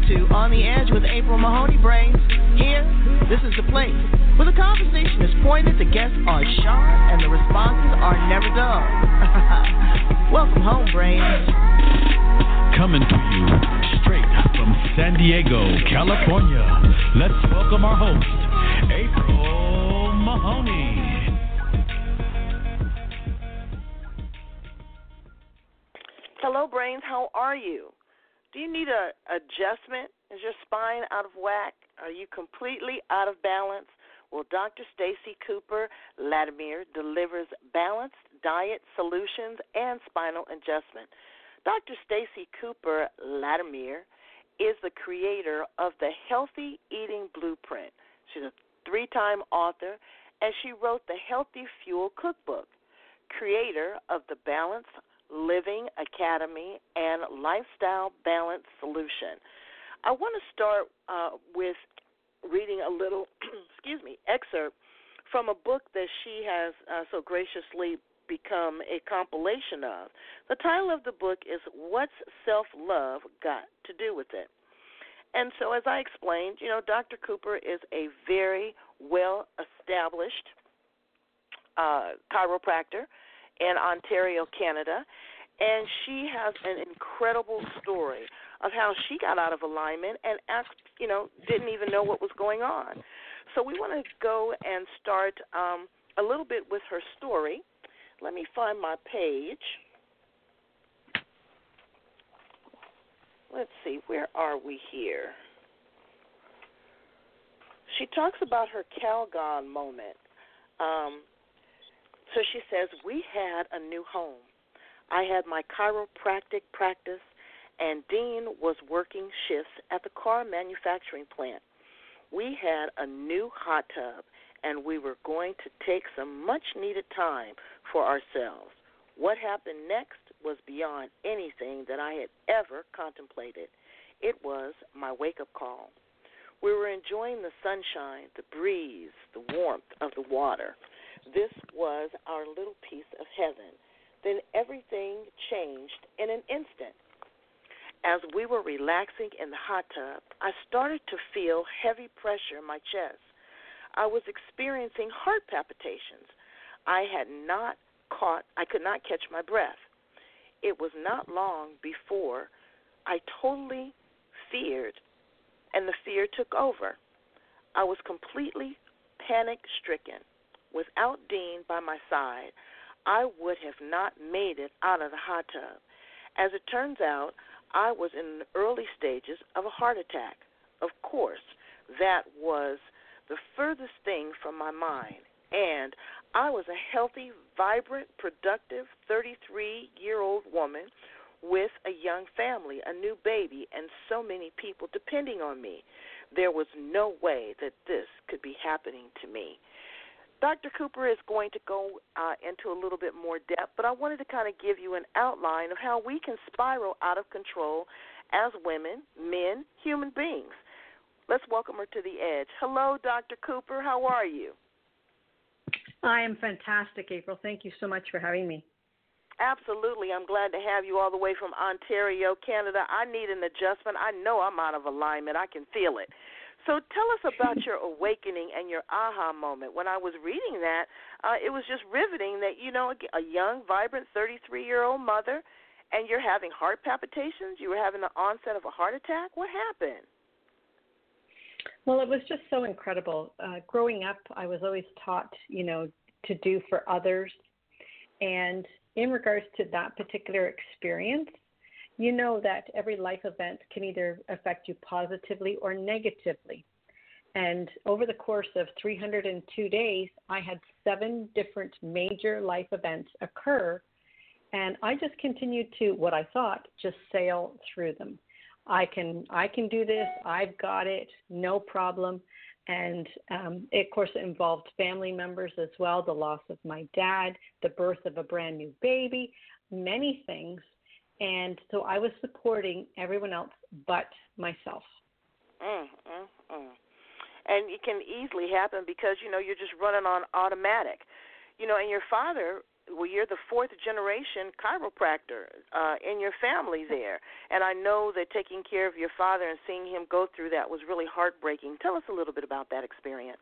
to On the Edge with April Mahoney Brains. Here, this is the place where the conversation is pointed, the guests are sharp, and the responses are never dull. Welcome home, Brains. Coming to you straight from San Diego, California. Let's welcome our host, April Mahoney. Hello, Brains. How are you? Do you need an adjustment? Is your spine out of whack? Are you completely out of balance? Well, Dr. Stacy Cooper Latimer delivers balanced diet solutions and spinal adjustment. Dr. Stacy Cooper Latimer is the creator of the Healthy Eating Blueprint. She's a 3-time author, and she wrote the Healthy Fuel Cookbook, creator of the Balanced Living Academy and Lifestyle Balance Solution. I want to start with reading a little, excerpt from a book that she has so graciously become a compilation of. The title of the book is What's Self-Love Got to Do with It? And so as I explained, Dr. Cooper is a very well-established chiropractor in Ontario, Canada, and she has an incredible story of how she got out of alignment and didn't even know what was going on. So we want to go and start a little bit with her story. Let me find my page. Let's see, where are we here? She talks about her Calgon moment. So she says, we had a new home. I had my chiropractic practice, and Dean was working shifts at the car manufacturing plant. We had a new hot tub, and we were going to take some much-needed time for ourselves. What happened next was beyond anything that I had ever contemplated. It was my wake-up call. We were enjoying the sunshine, the breeze, the warmth of the water. This was our little piece of heaven. Then everything changed in an instant. As we were relaxing in the hot tub, I started to feel heavy pressure in my chest. I was experiencing heart palpitations. I could not catch my breath. It was not long before I totally feared, and the fear took over. I was completely panic-stricken. Without Dean by my side, I would have not made it out of the hot tub. As it turns out, I was in the early stages of a heart attack. Of course, that was the furthest thing from my mind, and I was a healthy, vibrant, productive 33-year-old woman with a young family, a new baby, and so many people depending on me. There was no way that this could be happening to me. Dr. Cooper is going to go into a little bit more depth, but I wanted to kind of give you an outline of how we can spiral out of control as women, men, human beings. Let's welcome her to the edge. Hello, Dr. Cooper. How are you? I am fantastic, April. Thank you so much for having me. Absolutely. I'm glad to have you all the way from Ontario, Canada. I need an adjustment. I know I'm out of alignment. I can feel it. So tell us about your awakening and your aha moment. When I was reading that, it was just riveting that, a young, vibrant 33-year-old mother, and you're having heart palpitations? You were having the onset of a heart attack? What happened? Well, it was just so incredible. Growing up, I was always taught, to do for others. And in regards to that particular experience, you know that every life event can either affect you positively or negatively. And over the course of 302 days, I had 7 different major life events occur, and I just continued to, what I thought, just sail through them. I can do this. I've got it. No problem. And it, of course, involved family members as well, the loss of my dad, the birth of a brand new baby, many things. And so I was supporting everyone else but myself. And it can easily happen because, you're just running on automatic. And your father you're the fourth generation chiropractor in your family there, and I know that taking care of your father and seeing him go through that was really heartbreaking. Tell us a little bit about that experience.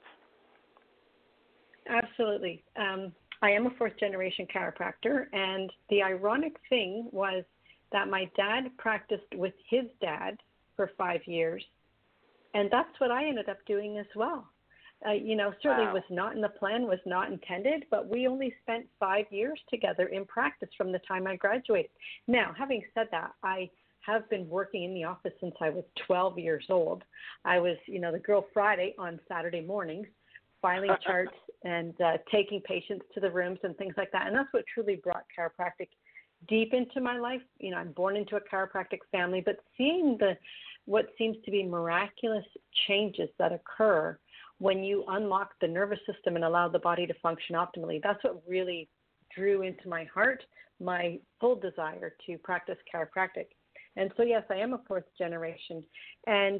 Absolutely. I am a fourth-generation chiropractor, and the ironic thing was that my dad practiced with his dad for 5 years, and that's what I ended up doing as well. Certainly was not in the plan, was not intended, but we only spent 5 years together in practice from the time I graduated. Now, having said that, I have been working in the office since I was 12 years old. I was, the girl Friday on Saturday mornings, filing charts and taking patients to the rooms and things like that. And that's what truly brought chiropractic deep into my life. I'm born into a chiropractic family, but seeing what seems to be miraculous changes that occur when you unlock the nervous system and allow the body to function optimally, that's what really drew into my heart my full desire to practice chiropractic. And so, yes, I am a fourth generation. And,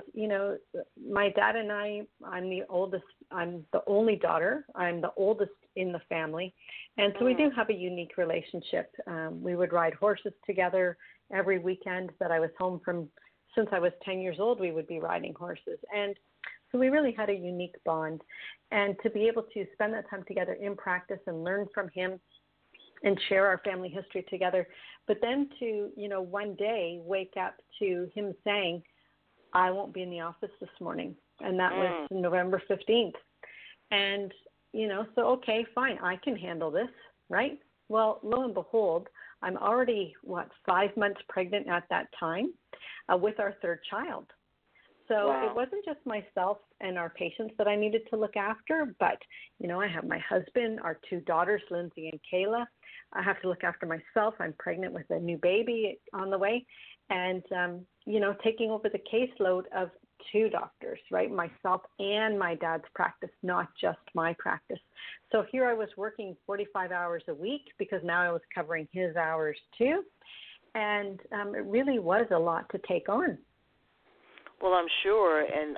my dad and I'm the oldest. I'm the only daughter. I'm the oldest in the family. And so we do have a unique relationship. We would ride horses together every weekend that I was home from. Since I was 10 years old, we would be riding horses. And so we really had a unique bond. And to be able to spend that time together in practice and learn from him and share our family history together, but then to, one day wake up to him saying, I won't be in the office this morning. And that was November 15th. And, so, okay, fine, I can handle this, right? Well, lo and behold, I'm already, 5 months pregnant at that time with our third child. So It wasn't just myself and our patients that I needed to look after, but, I have my husband, our two daughters, Lindsay and Kayla. I have to look after myself. I'm pregnant with a new baby on the way. And, taking over the caseload of two doctors, right, myself and my dad's practice, not just my practice. So here I was working 45 hours a week because now I was covering his hours too. And it really was a lot to take on. Well, I'm sure, and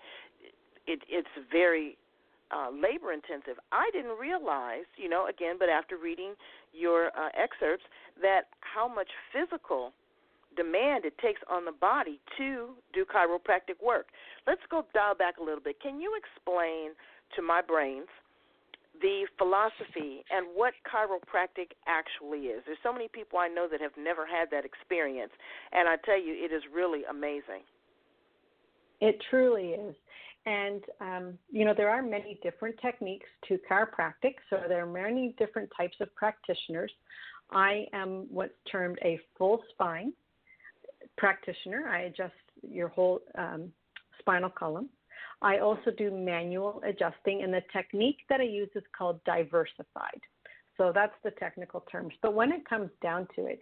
it's very labor intensive. I didn't realize, again, but after reading your excerpts, that how much physical demand it takes on the body to do chiropractic work. Let's go dial back a little bit. Can you explain to my brains the philosophy and what chiropractic actually is? There's so many people I know that have never had that experience, and I tell you, it is really amazing. It truly is. And, there are many different techniques to chiropractic, so there are many different types of practitioners. I am what's termed a full spine practitioner. I adjust your whole spinal column. I also do manual adjusting, and the technique that I use is called diversified. So that's the technical terms. But when it comes down to it,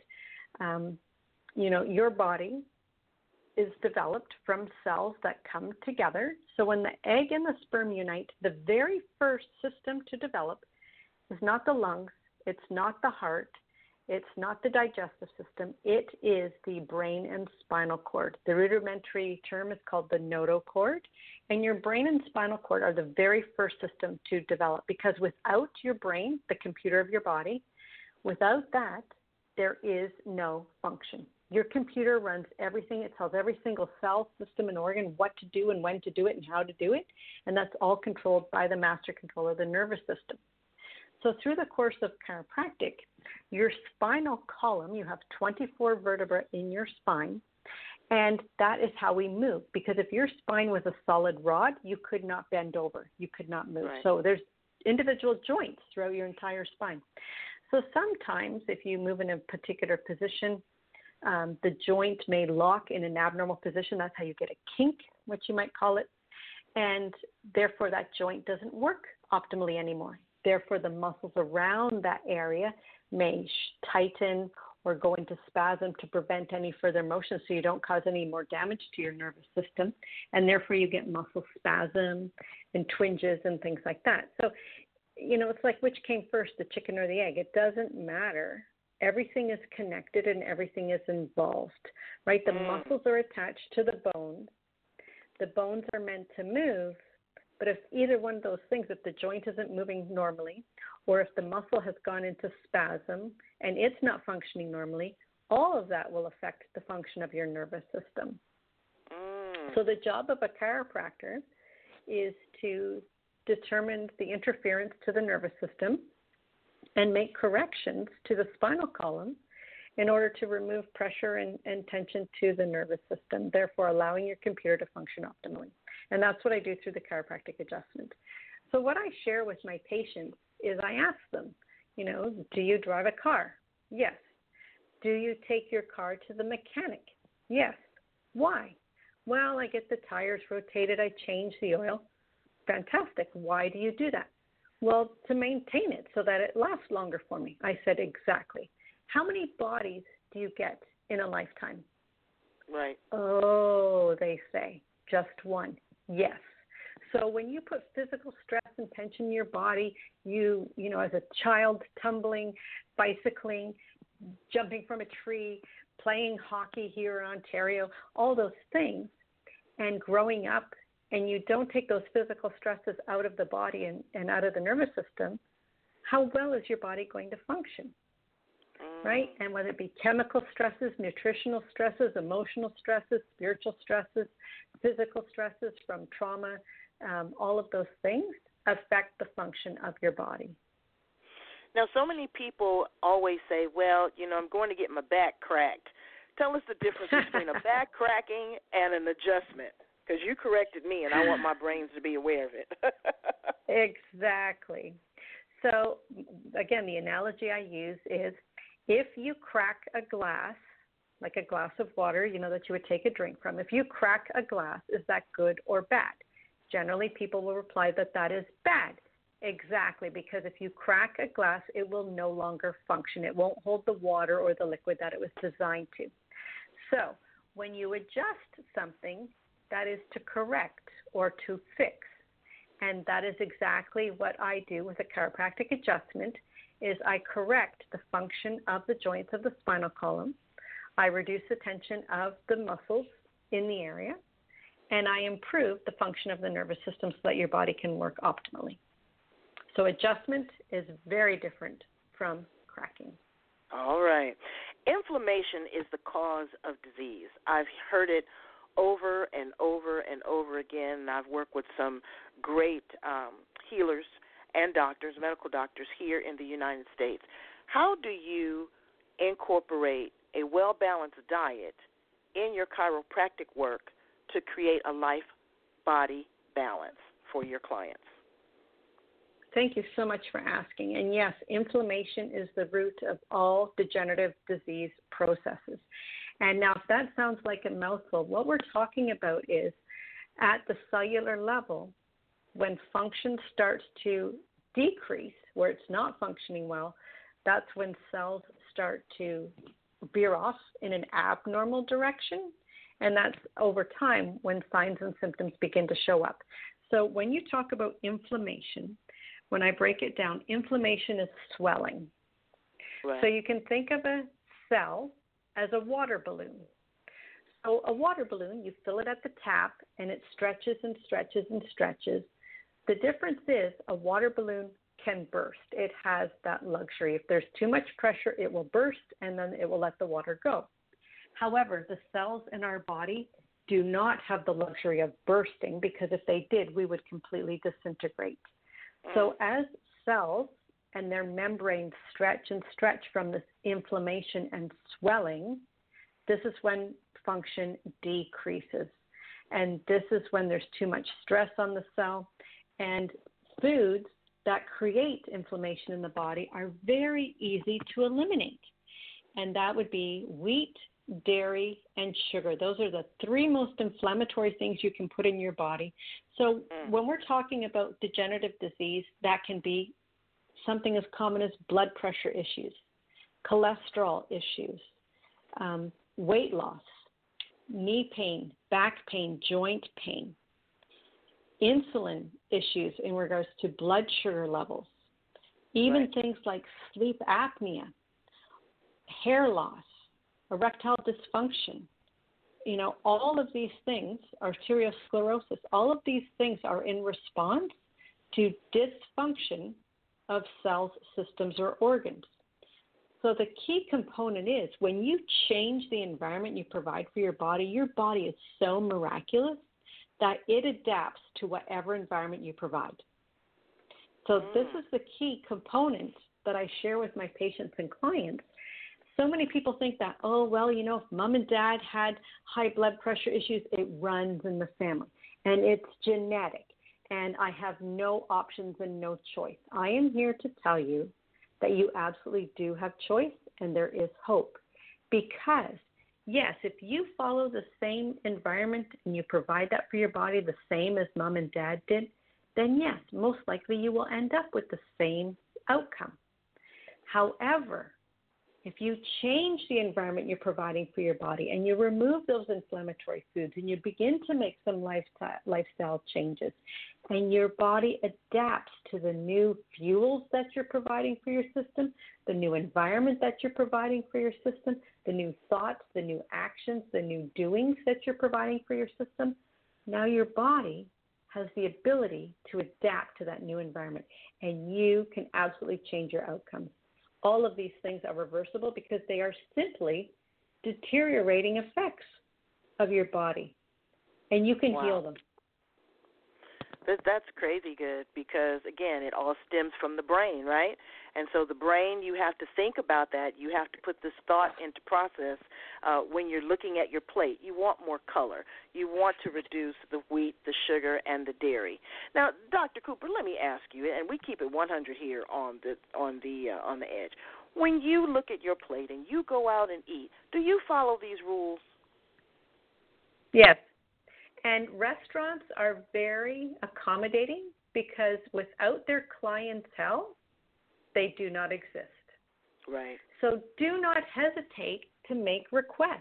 your body is developed from cells that come together. So when the egg and the sperm unite, the very first system to develop is not the lungs, it's not the heart, it's not the digestive system, it is the brain and spinal cord. The rudimentary term is called the notochord, and your brain and spinal cord are the very first system to develop, because without your brain, the computer of your body, without that, there is no function. Your computer runs everything. It tells every single cell, system, and organ what to do and when to do it and how to do it, and that's all controlled by the master controller, the nervous system. So through the course of chiropractic, your spinal column, you have 24 vertebrae in your spine, and that is how we move. Because if your spine was a solid rod, you could not bend over. You could not move. Right. So there's individual joints throughout your entire spine. So sometimes if you move in a particular position, the joint may lock in an abnormal position. That's how you get a kink, what you might call it. And therefore, that joint doesn't work optimally anymore. Therefore, the muscles around that area may tighten or go into spasm to prevent any further motion, so you don't cause any more damage to your nervous system. And therefore, you get muscle spasm and twinges and things like that. So, it's like which came first, the chicken or the egg. It doesn't matter. Everything is connected and everything is involved, right? The muscles are attached to the bones. The bones are meant to move, but if either one of those things, if the joint isn't moving normally or if the muscle has gone into spasm and it's not functioning normally, all of that will affect the function of your nervous system. So the job of a chiropractor is to determine the interference to the nervous system and make corrections to the spinal column in order to remove pressure and tension to the nervous system, therefore allowing your computer to function optimally. And that's what I do through the chiropractic adjustment. So what I share with my patients is I ask them, do you drive a car? Yes. Do you take your car to the mechanic? Yes. Why? Well, I get the tires rotated, I change the oil. Fantastic. Why do you do that? Well, to maintain it so that it lasts longer for me. I said, exactly. How many bodies do you get in a lifetime? Right. Oh, they say, just one. Yes. So when you put physical stress and tension in your body, you as a child, tumbling, bicycling, jumping from a tree, playing hockey here in Ontario, all those things, and growing up, and you don't take those physical stresses out of the body and out of the nervous system, how well is your body going to function? Right? And whether it be chemical stresses, nutritional stresses, emotional stresses, spiritual stresses, physical stresses from trauma, all of those things affect the function of your body. Now, so many people always say, well, I'm going to get my back cracked. Tell us the difference between a back cracking and an adjustment, because you corrected me, and I want my brains to be aware of it. Exactly. So, again, the analogy I use is if you crack a glass, like a glass of water, that you would take a drink from, if you crack a glass, is that good or bad? Generally, people will reply that that is bad. Exactly, because if you crack a glass, it will no longer function. It won't hold the water or the liquid that it was designed to. So when you adjust something, that is to correct or to fix. And that is exactly what I do with a chiropractic adjustment, is I correct the function of the joints of the spinal column. I reduce the tension of the muscles in the area, and I improve the function of the nervous system so that your body can work optimally. So adjustment is very different from cracking. All right. Inflammation is the cause of disease. I've heard it over and over and over again, and I've worked with some great healers and doctors, medical doctors here in the United States. How do you incorporate a well-balanced diet in your chiropractic work to create a life-body balance for your clients? Thank you so much for asking. And yes, inflammation is the root of all degenerative disease processes. And now, if that sounds like a mouthful, what we're talking about is at the cellular level, when function starts to decrease, where it's not functioning well, that's when cells start to veer off in an abnormal direction. And that's over time when signs and symptoms begin to show up. So when you talk about inflammation, when I break it down, inflammation is swelling. Right. So you can think of a cell as a water balloon. So a water balloon, you fill it at the tap, and it stretches and stretches and stretches. The difference is a water balloon can burst. It has that luxury. If there's too much pressure, it will burst, and then it will let the water go. However, the cells in our body do not have the luxury of bursting, because if they did, we would completely disintegrate. So as cells and their membranes stretch and stretch from this inflammation and swelling, this is when function decreases. And this is when there's too much stress on the cell. And foods that create inflammation in the body are very easy to eliminate. And that would be wheat, dairy, and sugar. Those are the three most inflammatory things you can put in your body. So when we're talking about degenerative disease, that can be something as common as blood pressure issues, cholesterol issues, weight loss, knee pain, back pain, joint pain, insulin issues in regards to blood sugar levels, even things like sleep apnea, hair loss, erectile dysfunction. All of these things, arteriosclerosis, all of these things are in response to dysfunction of cells, systems, or organs. So the key component is when you change the environment you provide for your body is so miraculous that it adapts to whatever environment you provide. So this is the key component that I share with my patients and clients. So many people think that, oh, well, you know, if mom and dad had high blood pressure issues, it runs in the family and it's genetic and I have no options and no choice. I am here to tell you that you absolutely do have choice and there is hope. Because, yes, if you follow the same environment and you provide that for your body the same as mom and dad did, then yes, most likely you will end up with the same outcome. However, if you change the environment you're providing for your body and you remove those inflammatory foods and you begin to make some lifestyle changes and your body adapts to the new fuels that you're providing for your system, the new environment that you're providing for your system, the new thoughts, the new actions, the new doings that you're providing for your system, now your body has the ability to adapt to that new environment and you can absolutely change your outcomes. All of these things are reversible because they are simply deteriorating effects of your body, and you can heal them. That's crazy good because, again, it all stems from the brain, right? And so the brain, you have to think about that. You have to put this thought into process when you're looking at your plate. You want more color. You want to reduce the wheat, the sugar, and the dairy. Now, Dr. Cooper, let me ask you, and we keep it 100 here on the edge. When you look at your plate and you go out and eat, do you follow these rules? Yes. And restaurants are very accommodating because without their clientele, they do not exist. Right. So do not hesitate to make requests.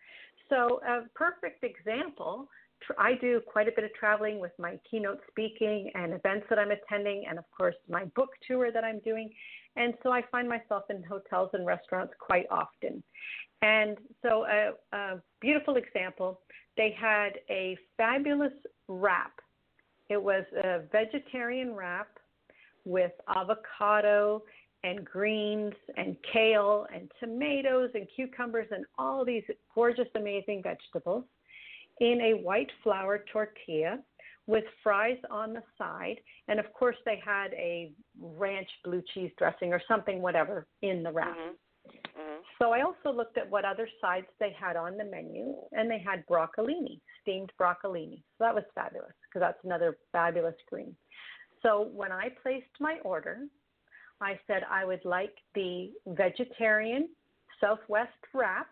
So a perfect example, I do quite a bit of traveling with my keynote speaking and events that I'm attending and, of course, my book tour that I'm doing. And so I find myself in hotels and restaurants quite often. And so a beautiful example, they had a fabulous wrap. It was a vegetarian wrap with avocado and greens and kale and tomatoes and cucumbers and all these gorgeous, amazing vegetables in a white flour tortilla with fries on the side. And, of course, they had a ranch blue cheese dressing or something, whatever, in the wrap. Mm-hmm. Mm-hmm. So I also looked at what other sides they had on the menu, and they had broccolini, steamed broccolini. So that was fabulous because that's another fabulous green. So when I placed my order, I said I would like the vegetarian Southwest wrap,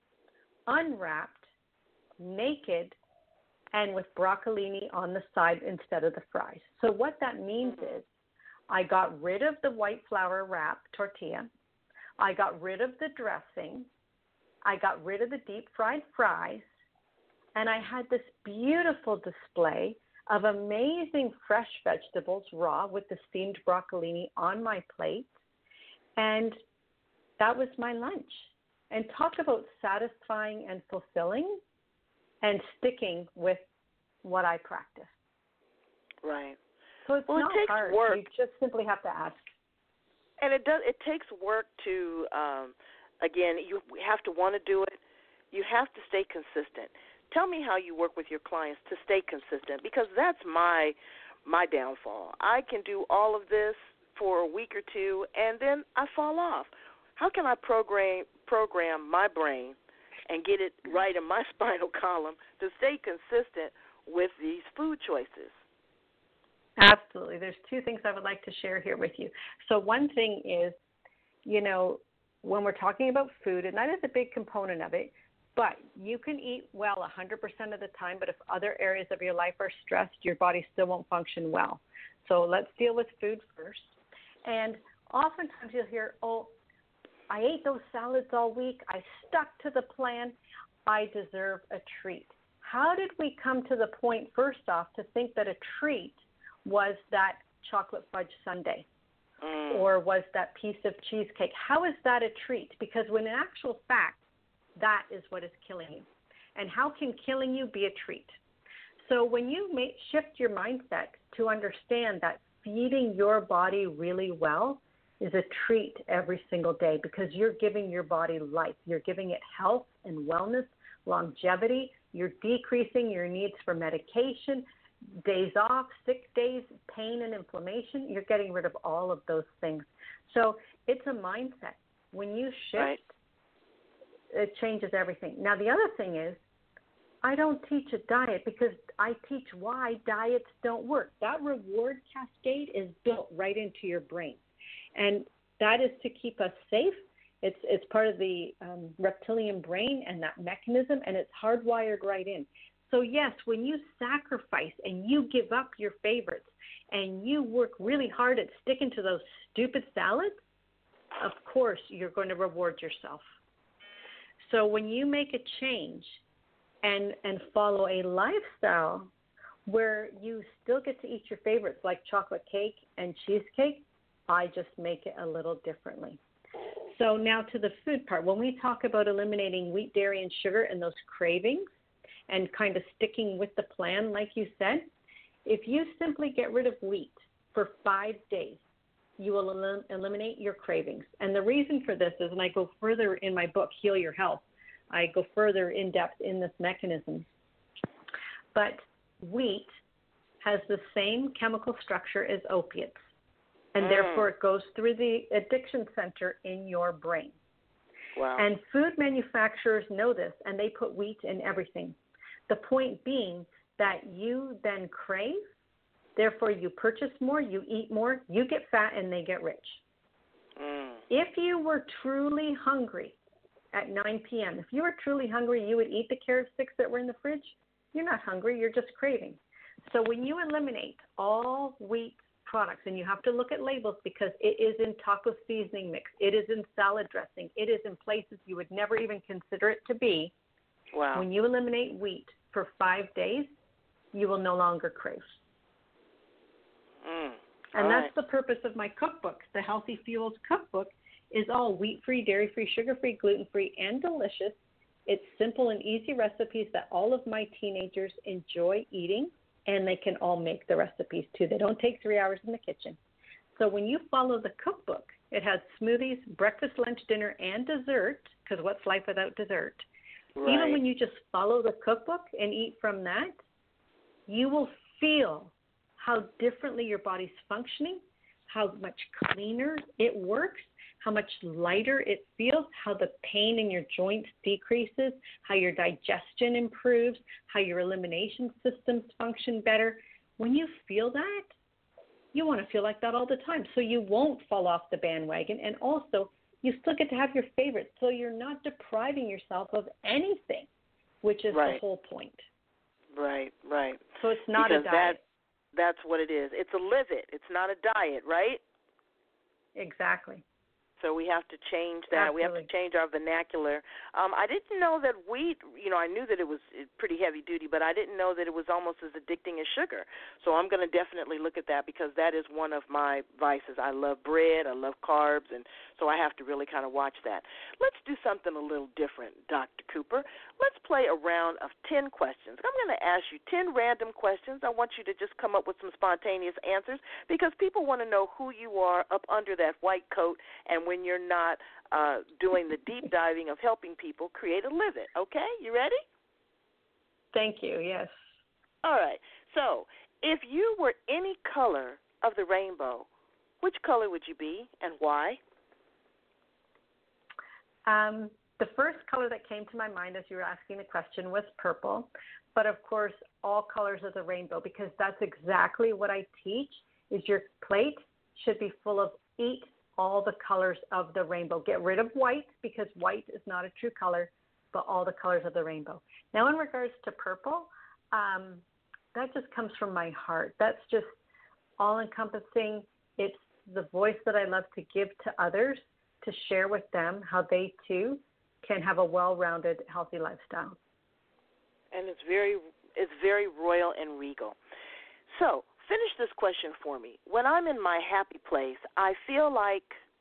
unwrapped, naked, and with broccolini on the side instead of the fries. So what that means is I got rid of the white flour wrap tortilla. I got rid of the dressing. I got rid of the deep fried fries. And I had this beautiful display of amazing fresh vegetables raw with the steamed broccolini on my plate. And that was my lunch. And talk about satisfying and fulfilling and sticking with what I practice. Right. So it's not hard. Work. You just simply have to ask. And it takes work to, again, you have to want to do it. You have to stay consistent. Tell me how you work with your clients to stay consistent, because that's my downfall. I can do all of this for a week or two, and then I fall off. How can I program my brain and get it right in my spinal column to stay consistent with these food choices? Absolutely. There's two things I would like to share here with you. So one thing is, when we're talking about food, and that is a big component of it, but you can eat well 100% of the time, but if other areas of your life are stressed, your body still won't function well. So let's deal with food first. And oftentimes you'll hear, oh, I ate those salads all week. I stuck to the plan. I deserve a treat. How did we come to the point, first off, to think that a treat was that chocolate fudge sundae or was that piece of cheesecake? How is that a treat? Because when in actual fact, that is what is killing you. And how can killing you be a treat? So when you shift your mindset to understand that feeding your body really well is a treat every single day because you're giving your body life. You're giving it health and wellness, longevity. You're decreasing your needs for medication, days off, sick days, pain and inflammation. You're getting rid of all of those things. So it's a mindset. When you shift, it changes everything. Now, the other thing is, I don't teach a diet because I teach why diets don't work. That reward cascade is built right into your brain. And that is to keep us safe. It's part of the reptilian brain and that mechanism, and it's hardwired right in. So, yes, when you sacrifice and you give up your favorites and you work really hard at sticking to those stupid salads, of course you're going to reward yourself. So when you make a change and follow a lifestyle where you still get to eat your favorites like chocolate cake and cheesecake, I just make it a little differently. So now to the food part. When we talk about eliminating wheat, dairy, and sugar and those cravings and kind of sticking with the plan, like you said, if you simply get rid of wheat for 5 days, you will eliminate your cravings. And the reason for this is, and I go further in my book, Heal Your Health, I go further in depth in this mechanism. But wheat has the same chemical structure as opiates, and therefore it goes through the addiction center in your brain. Wow. And food manufacturers know this, and they put wheat in everything. The point being that you then crave, therefore you purchase more, you eat more, you get fat, and they get rich. If you were truly hungry at 9 p.m., if you were truly hungry, you would eat the carrot sticks that were in the fridge. You're not hungry, you're just craving. So when you eliminate all wheat products, and you have to look at labels because it is in taco seasoning mix, it is in salad dressing, it is in places you would never even consider it to be. Wow. When you eliminate wheat for 5 days, you will no longer crave. And that's the purpose of my cookbook. The Healthy Fuels cookbook is all wheat-free, dairy-free, sugar-free, gluten-free, and delicious. It's simple and easy recipes that all of my teenagers enjoy eating, and they can all make the recipes too. They don't take 3 hours in the kitchen. So when you follow the cookbook, it has smoothies, breakfast, lunch, dinner, and dessert, because what's life without dessert? Right. Even when you just follow the cookbook and eat from that, you will feel how differently your body's functioning, how much cleaner it works, how much lighter it feels, how the pain in your joints decreases, how your digestion improves, how your elimination systems function better. When you feel that, you want to feel like that all the time, so you won't fall off the bandwagon. And also, you still get to have your favorites, so you're not depriving yourself of anything, which is the whole point. Right. So it's not a diet. That's what it is. It's a live it. It's not a diet, right? Exactly. So we have to change that. Absolutely. We have to change our vernacular. I didn't know that wheat, I knew that it was pretty heavy duty, but I didn't know that it was almost as addicting as sugar. So I'm going to definitely look at that because that is one of my vices. I love bread, I love carbs, and so I have to really kind of watch that. Let's do something a little different, Dr. Cooper. Let's play a round of 10 questions. I'm going to ask you 10 random questions. I want you to just come up with some spontaneous answers because people want to know who you are up under that white coat and when you're not doing the deep diving of helping people create a live it. Okay? You ready? Thank you, yes. All right. So if you were any color of the rainbow, which color would you be and why? The first color that came to my mind as you were asking the question was purple, but of course all colors of the rainbow because that's exactly what I teach is your plate should be full of eat all the colors of the rainbow. Get rid of white because white is not a true color, but all the colors of the rainbow. Now in regards to purple, that just comes from my heart. That's just all-encompassing. It's the voice that I love to give to others, to share with them how they too can have a well-rounded, healthy lifestyle. And it's very royal and regal. So finish this question for me. When I'm in my happy place, I feel like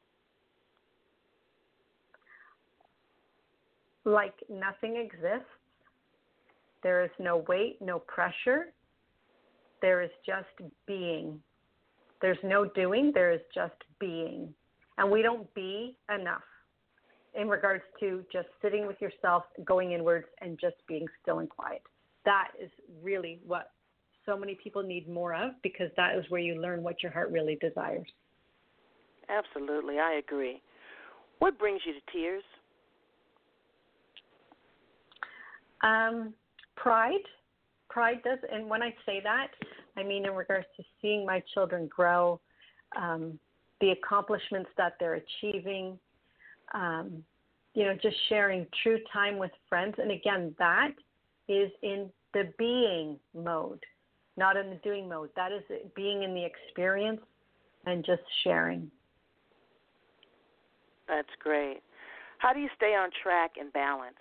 nothing exists. There is no weight, no pressure. There is just being. There's no doing, there is just being. And we don't be enough in regards to just sitting with yourself, going inwards, and just being still and quiet. That is really what so many people need more of, because that is where you learn what your heart really desires. Absolutely, I agree. What brings you to tears? Pride. Pride does, and when I say that, I mean in regards to seeing my children grow, the accomplishments that they're achieving, just sharing true time with friends. And again, that is in the being mode, not in the doing mode. That is being in the experience and just sharing. That's great. How do you stay on track and balanced?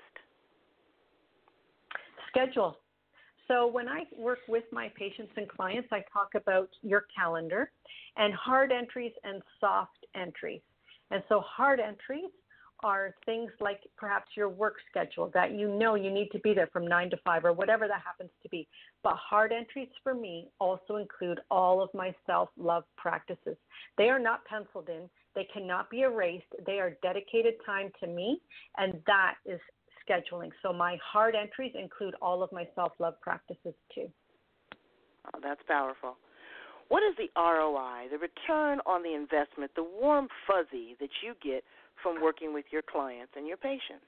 Schedule. So when I work with my patients and clients, I talk about your calendar and hard entries and soft entries. And so hard entries are things like perhaps your work schedule that you need to be there from 9 to 5 or whatever that happens to be. But hard entries for me also include all of my self-love practices. They are not penciled in. They cannot be erased. They are dedicated time to me, and that is scheduling. So my hard entries include all of my self-love practices too. Oh, that's powerful. What is the ROI, the return on the investment, the warm fuzzy that you get from working with your clients and your patients?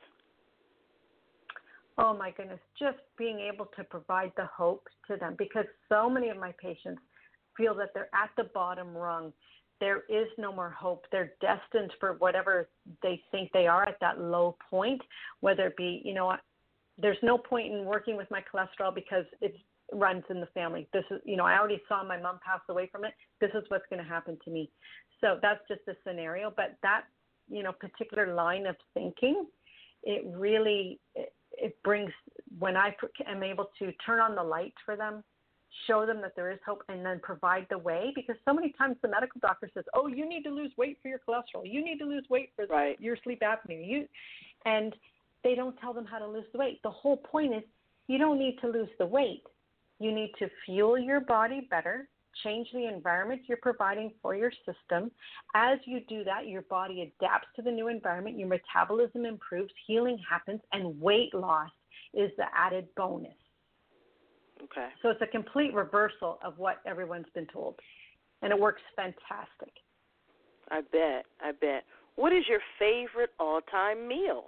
Oh my goodness, just being able to provide the hope to them, because so many of my patients feel that they're at the bottom rung. There is no more hope. They're destined for whatever they think they are at that low point, whether it be, there's no point in working with my cholesterol because it runs in the family. This is, I already saw my mom pass away from it. This is what's going to happen to me. So that's just a scenario. But that, particular line of thinking, it really, it brings, when I am able to turn on the light for them, show them that there is hope, and then provide the way, because so many times the medical doctor says, oh, you need to lose weight for your cholesterol. You need to lose weight for your sleep apnea. And they don't tell them how to lose the weight. The whole point is you don't need to lose the weight. You need to fuel your body better, change the environment you're providing for your system. As you do that, your body adapts to the new environment, your metabolism improves, healing happens, and weight loss is the added bonus. Okay. So it's a complete reversal of what everyone's been told, and it works fantastic. I bet. What is your favorite all-time meal?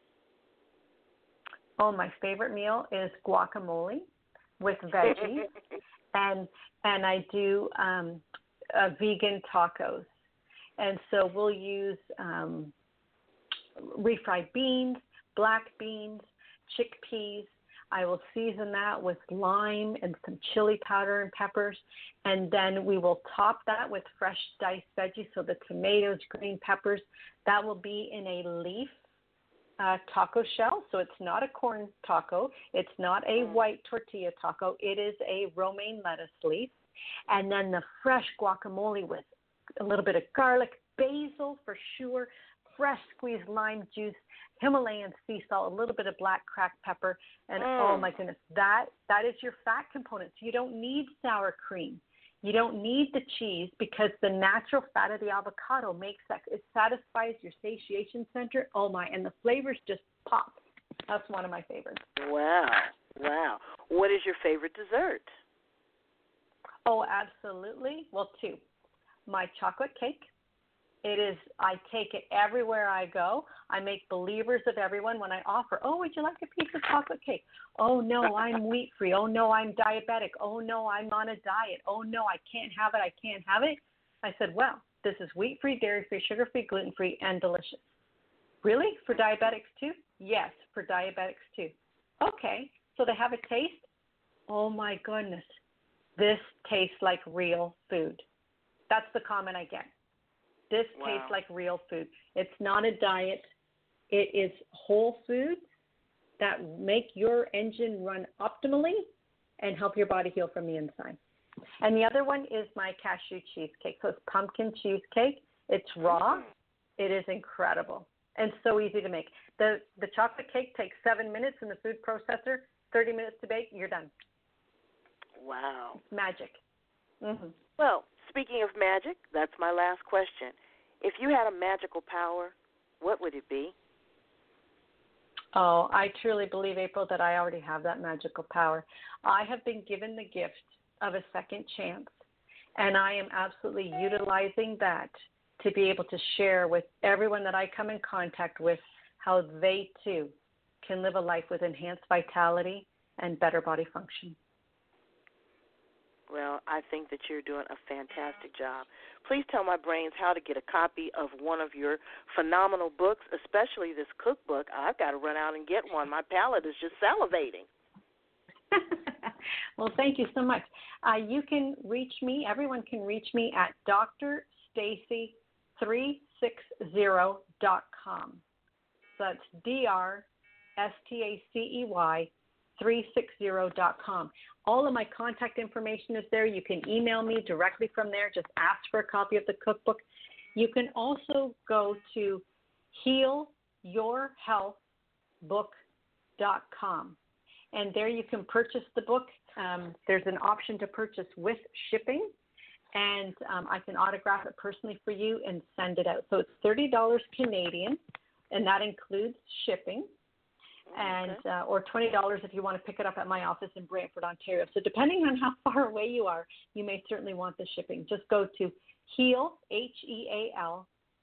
Oh, my favorite meal is guacamole with veggies, and I do vegan tacos. And so we'll use refried beans, black beans, chickpeas. I will season that with lime and some chili powder and peppers, and then we will top that with fresh diced veggies, so the tomatoes, green peppers. That will be in a leaf taco shell, so it's not a corn taco. It's not a white tortilla taco. It is a romaine lettuce leaf, and then the fresh guacamole with a little bit of garlic, basil for sure, fresh squeezed lime juice, Himalayan sea salt, a little bit of black cracked pepper, and oh my goodness, that is your fat component. So you don't need sour cream. You don't need the cheese, because the natural fat of the avocado makes that. It satisfies your satiation center. Oh my, and the flavors just pop. That's one of my favorites. Wow. What is your favorite dessert? Oh, absolutely. Well, two. My chocolate cake. It is, I take it everywhere I go. I make believers of everyone when I offer, oh, would you like a piece of chocolate cake? Oh, no, I'm wheat-free. Oh, no, I'm diabetic. Oh, no, I'm on a diet. Oh, no, I can't have it. I said, well, this is wheat-free, dairy-free, sugar-free, gluten-free, and delicious. Really? For diabetics too? Yes, for diabetics too. Okay, so they have a taste? Oh, my goodness. This tastes like real food. That's the comment I get. This tastes like real food. It's not a diet. It is whole foods that make your engine run optimally and help your body heal from the inside. And the other one is my cashew cheesecake. So it's pumpkin cheesecake. It's raw. It is incredible and so easy to make. The chocolate cake takes 7 minutes in the food processor, 30 minutes to bake, you're done. Wow. It's magic. Mm-hmm. Well, speaking of magic, that's my last question. If you had a magical power, what would it be? Oh, I truly believe, April, that I already have that magical power. I have been given the gift of a second chance, and I am absolutely utilizing that to be able to share with everyone that I come in contact with how they, too, can live a life with enhanced vitality and better body function. Well, I think that you're doing a fantastic job. Please tell my brains how to get a copy of one of your phenomenal books, especially this cookbook. I've got to run out and get one. My palate is just salivating. Well, thank you so much. You can reach me, everyone can reach me at drstacey360.com. So that's DRSTACEY 360.com. All of my contact information is there. You can email me directly from there. Just ask for a copy of the cookbook. You can also go to healyourhealthbook.com. And there you can purchase the book. There's an option to purchase with shipping. And I can autograph it personally for you and send it out. So it's $30 Canadian, and that includes shipping. And or $20 if you want to pick it up at my office in Brantford, Ontario. So depending on how far away you are, you may certainly want the shipping. Just go to HEAL, HEAL,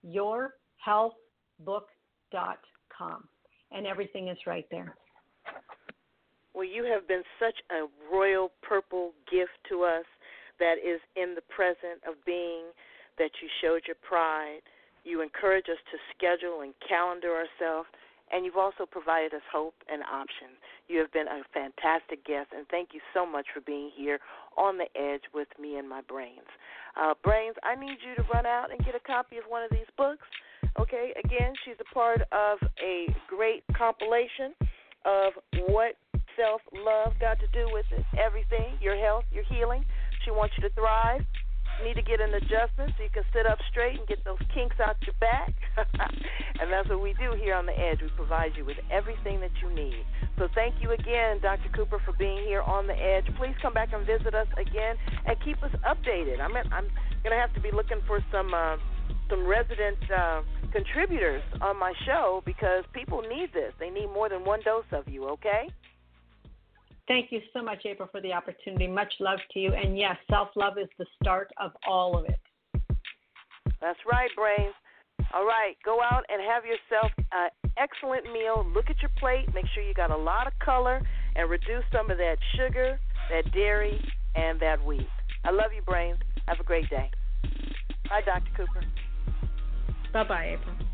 yourhealthbook.com, and everything is right there. Well, you have been such a royal purple gift to us that is in the present of being, that you showed your pride. You encourage us to schedule and calendar ourselves. And you've also provided us hope and options. You have been a fantastic guest, and thank you so much for being here on the edge with me and my brains. Brains, I need you to run out and get a copy of one of these books. Okay, again, she's a part of a great compilation of what self-love got to do with it, everything, your health, your healing. She wants you to thrive. You need to get an adjustment so you can sit up straight and get those kinks out your back. And that's what we do here on The Edge. We provide you with everything that you need. So thank you again, Dr. Cooper, for being here on The Edge. Please come back and visit us again and keep us updated. I'm going to have to be looking for some resident contributors on my show, because people need this. They need more than one dose of you, okay? Thank you so much, April, for the opportunity. Much love to you. And yes, self-love is the start of all of it. That's right, Brains. All right, go out and have yourself an excellent meal. Look at your plate. Make sure you got a lot of color, and reduce some of that sugar, that dairy, and that wheat. I love you, Brains. Have a great day. Bye, Dr. Cooper. Bye-bye, April.